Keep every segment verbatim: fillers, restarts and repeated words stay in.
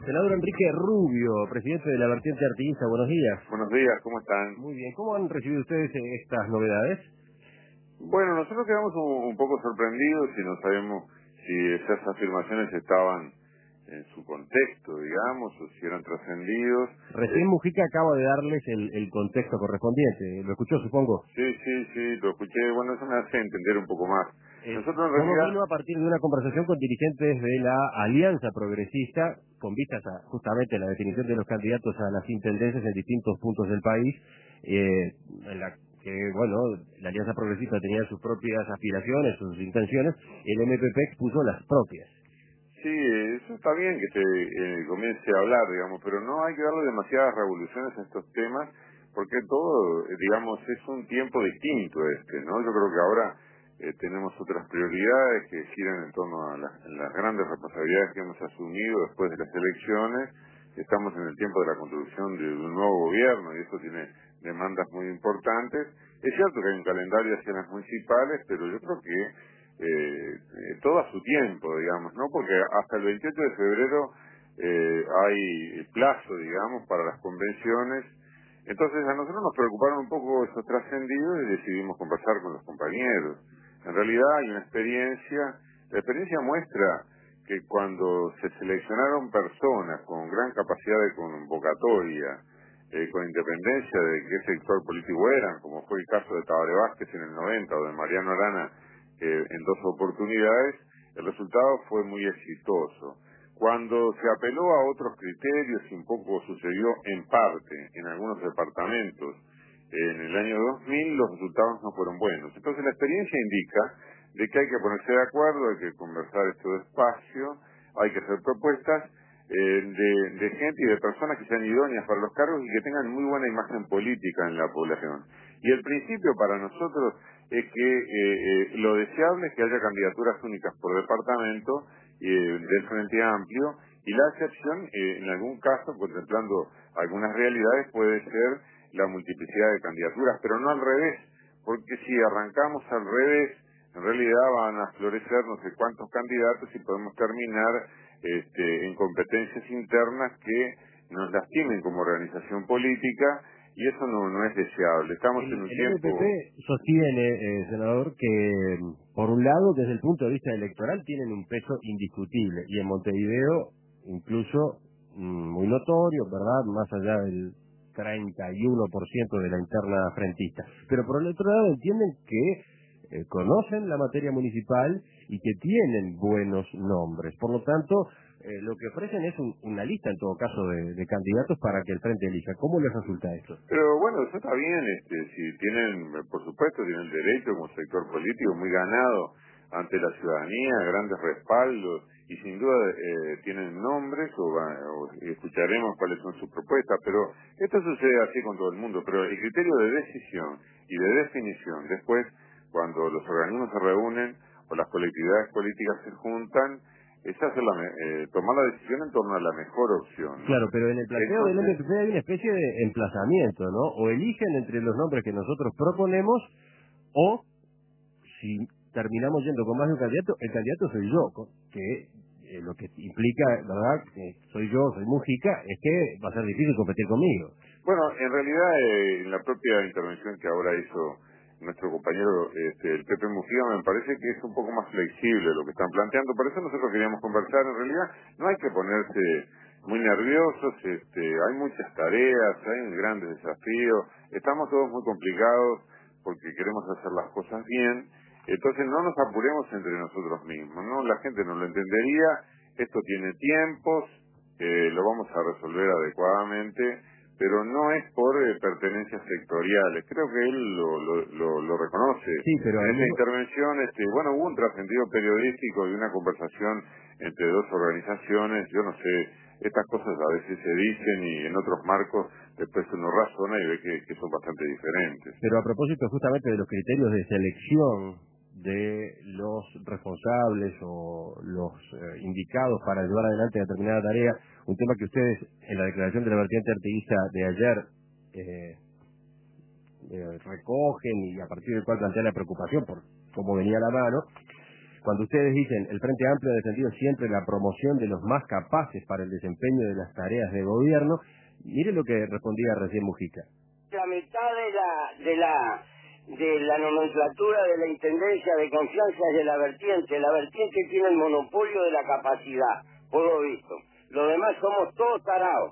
Senador Enrique Rubio, presidente de la vertiente artiguista, buenos días. Buenos días, ¿cómo están? Muy bien, ¿cómo han recibido ustedes estas novedades? Bueno, nosotros quedamos un, un poco sorprendidos y no sabemos si esas afirmaciones estaban en su contexto, digamos, o si eran trascendidos. Recién Eh, Mujica acaba de darles el, el contexto correspondiente, ¿lo escuchó, supongo? sí, sí, sí, lo escuché. Bueno, eso me hace entender un poco más. Eh, Nosotros en todo realidad... vino a partir de una conversación con dirigentes de la Alianza Progresista, con vistas a justamente la definición de los candidatos a las intendencias en distintos puntos del país, eh, en la que, bueno, la Alianza Progresista tenía sus propias aspiraciones, sus intenciones, el M P P expuso las propias. Sí, eso está bien que se eh, comience a hablar, digamos, pero no hay que darle demasiadas revoluciones a estos temas, porque todo, eh, digamos, es un tiempo distinto este, ¿no? Yo creo que ahora eh, tenemos otras prioridades que giran en torno a las, las grandes responsabilidades que hemos asumido después de las elecciones. Estamos en el tiempo de la construcción de un nuevo gobierno y eso tiene demandas muy importantes. Es cierto que hay un calendario hacia las municipales, pero yo creo que Eh, eh, todo a su tiempo, digamos, ¿no? Porque hasta el veintiocho de febrero eh, hay plazo, digamos, para las convenciones. Entonces a nosotros nos preocuparon un poco esos trascendidos y decidimos conversar con los compañeros. En realidad hay una experiencia, la experiencia muestra que cuando se seleccionaron personas con gran capacidad de convocatoria, eh, con independencia de qué sector político eran, como fue el caso de Tabaré Vázquez en el noventa o de Mariano Arana eh, en dos oportunidades, el resultado fue muy exitoso. Cuando se apeló a otros criterios y un poco sucedió en parte en algunos departamentos en el año dos mil, los resultados no fueron buenos. Entonces la experiencia indica de que hay que ponerse de acuerdo, hay que conversar esto despacio, hay que hacer propuestas eh, de, de gente y de personas que sean idóneas para los cargos y que tengan muy buena imagen política en la población. Y el principio para nosotros es que eh, eh, lo deseable es que haya candidaturas únicas por departamento eh, del Frente Amplio, y la excepción, eh, en algún caso, contemplando algunas realidades, puede ser la multiplicidad de candidaturas, pero no al revés, porque si arrancamos al revés, en realidad van a florecer no sé cuántos candidatos y podemos terminar este, en competencias internas que nos lastimen como organización política, y eso no, no es deseable. Estamos El, en un el M P tiempo... P sostiene, eh, senador, que por un lado, desde el punto de vista electoral, tienen un peso indiscutible, y en Montevideo incluso mm, muy notorio, ¿verdad?, más allá del treinta y uno por ciento de la interna frentista. Pero por el otro lado entienden que eh, conocen la materia municipal y que tienen buenos nombres. Por lo tanto, eh, lo que ofrecen es un, una lista, en todo caso, de, de candidatos para que el frente elija. ¿Cómo les resulta esto? Pero bueno, eso está bien, este, si tienen, por supuesto, tienen derecho como sector político muy ganado ante la ciudadanía, grandes respaldos, y sin duda eh, tienen nombres, o, va- o escucharemos cuáles son sus propuestas, pero esto sucede así con todo el mundo, pero el criterio de decisión y de definición, después, cuando los organismos se reúnen, o las colectividades políticas se juntan, es hacer la me- eh, tomar la decisión en torno a la mejor opción, ¿no? Claro, pero en el planteo del Entonces, M P P hay una especie de emplazamiento, ¿no? O eligen entre los nombres que nosotros proponemos, o si terminamos yendo con más de un candidato, el candidato soy yo, co- que eh, lo que implica, ¿verdad?, que soy yo, soy Mujica, es que va a ser difícil competir conmigo. bueno, en realidad, eh, en la propia intervención que ahora hizo nuestro compañero, este, el Pepe Mujía, me parece que es un poco más flexible lo que están planteando. Por eso nosotros queríamos conversar. En realidad, no hay que ponerse muy nerviosos. Este, hay muchas tareas, hay grandes desafíos. Estamos todos muy complicados porque queremos hacer las cosas bien. Entonces, no nos apuremos entre nosotros mismos, ¿no? La gente no lo entendería. Esto tiene tiempos, eh, lo vamos a resolver adecuadamente, pero no es por eh, pertenencias sectoriales. Creo que él lo, lo, lo, lo reconoce. Sí, pero En al esta mismo... intervención, este, bueno, hubo un trascendido periodístico y una conversación entre dos organizaciones. Yo no sé, estas cosas a veces se dicen y en otros marcos después uno razona y ve que, que son bastante diferentes. Pero a propósito justamente de los criterios de selección de los responsables o los eh, indicados para llevar adelante determinada tarea, un tema que ustedes en la declaración de la vertiente artiguista de ayer eh, eh, recogen y a partir del cual plantean la preocupación por cómo venía la mano, cuando ustedes dicen el Frente Amplio ha defendido siempre la promoción de los más capaces para el desempeño de las tareas de gobierno, mire lo que respondía recién Mujica. La mitad de la de la de la nomenclatura de la Intendencia de Confianza es de la vertiente. La vertiente tiene el monopolio de la capacidad, por lo visto. Los demás somos todos tarados.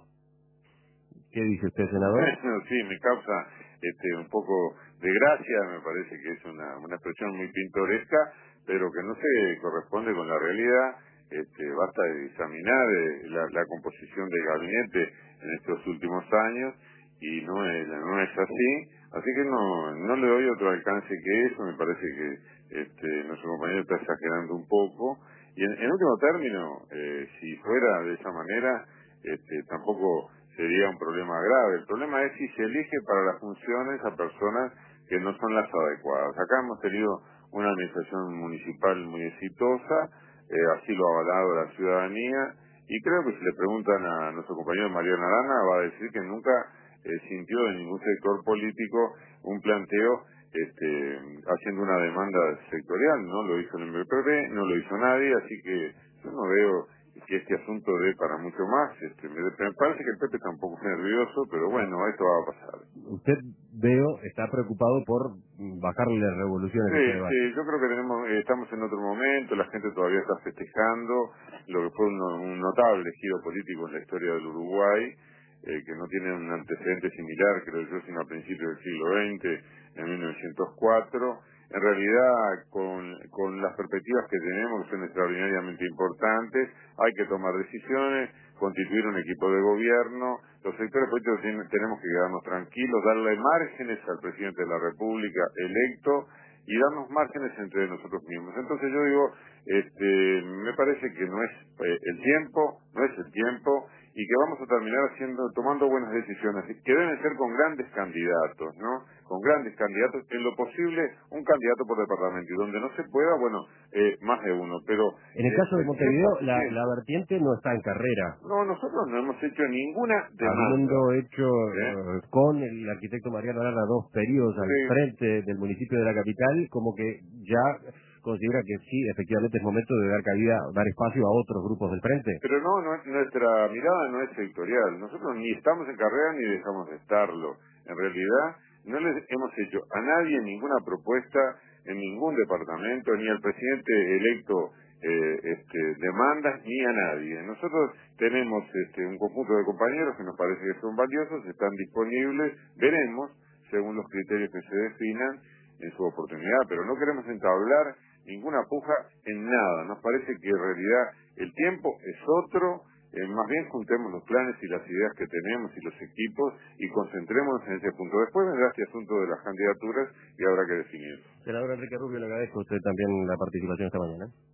¿Qué dice usted, senador? Bueno, sí, me causa este un poco de gracia, me parece que es una, una expresión muy pintoresca, pero que no se corresponde con la realidad. Este, basta de examinar eh, la, la composición del gabinete en estos últimos años y no es, no es así, así que no, no le doy otro alcance que eso. Me parece que este, nuestro compañero está exagerando un poco y en, en último término, eh, si fuera de esa manera, este, tampoco sería un problema grave. El problema es si se elige para las funciones a personas que no son las adecuadas. Acá hemos tenido una administración municipal muy exitosa, eh, así lo ha avalado la ciudadanía, y creo que si le preguntan a nuestro compañero Mariano Arana, va a decir que nunca eh, sintió de ningún sector político un planteo este, haciendo una demanda sectorial. No lo hizo el M P P, no lo hizo nadie, así que yo no veo que este asunto dé para mucho más. Este, me, me parece que el P P tampoco es nervioso, pero bueno, esto va a pasar. Usted, veo, está preocupado por bajarle las revoluciones Sí, a este debate. sí, yo creo que tenemos, eh, estamos en otro momento, la gente todavía está festejando lo que fue un, un notable giro político en la historia del Uruguay, eh, que no tiene un antecedente similar, creo yo, sino a principios del siglo veinte, en mil novecientos cuatro. En realidad, con, con las perspectivas que tenemos, que son extraordinariamente importantes, hay que tomar decisiones, constituir un equipo de gobierno. Los sectores políticos tienen- tenemos que quedarnos tranquilos, darle márgenes al presidente de la República electo y darnos márgenes entre nosotros mismos. Entonces yo digo, este, me parece que no es eh, el tiempo, no es el tiempo, y que vamos a terminar haciendo, tomando buenas decisiones, que deben ser con grandes candidatos, ¿no? Con grandes candidatos, en lo posible, un candidato por departamento, y donde no se pueda, bueno, eh, más de uno, pero... En el eh, caso de el Montevideo, tiempo es la, tiempo. la vertiente no está en carrera. No, nosotros no hemos hecho ninguna demanda. Habiendo hecho ¿Eh? eh, con el arquitecto Mariano Arana dos periodos al Sí. frente del municipio de la capital, como que ya considera que sí, efectivamente es momento de dar cabida, dar espacio a otros grupos del frente. Pero no, no es- nuestra mirada no es sectorial. Nosotros ni estamos en carrera ni dejamos de estarlo. En realidad, no les hemos hecho a nadie ninguna propuesta en ningún departamento, ni al presidente electo eh, este, demandas, ni a nadie. Nosotros tenemos este, un conjunto de compañeros que nos parece que son valiosos, están disponibles, veremos, según los criterios que se definan, en su oportunidad, pero no queremos entablar ninguna puja en nada. Nos parece que en realidad el tiempo es otro, eh, más bien juntemos los planes y las ideas que tenemos y los equipos y concentrémonos en ese punto. Después vendrá este asunto de las candidaturas y habrá que definirlo. Senador Enrique Rubio, le agradezco a usted también la participación esta mañana.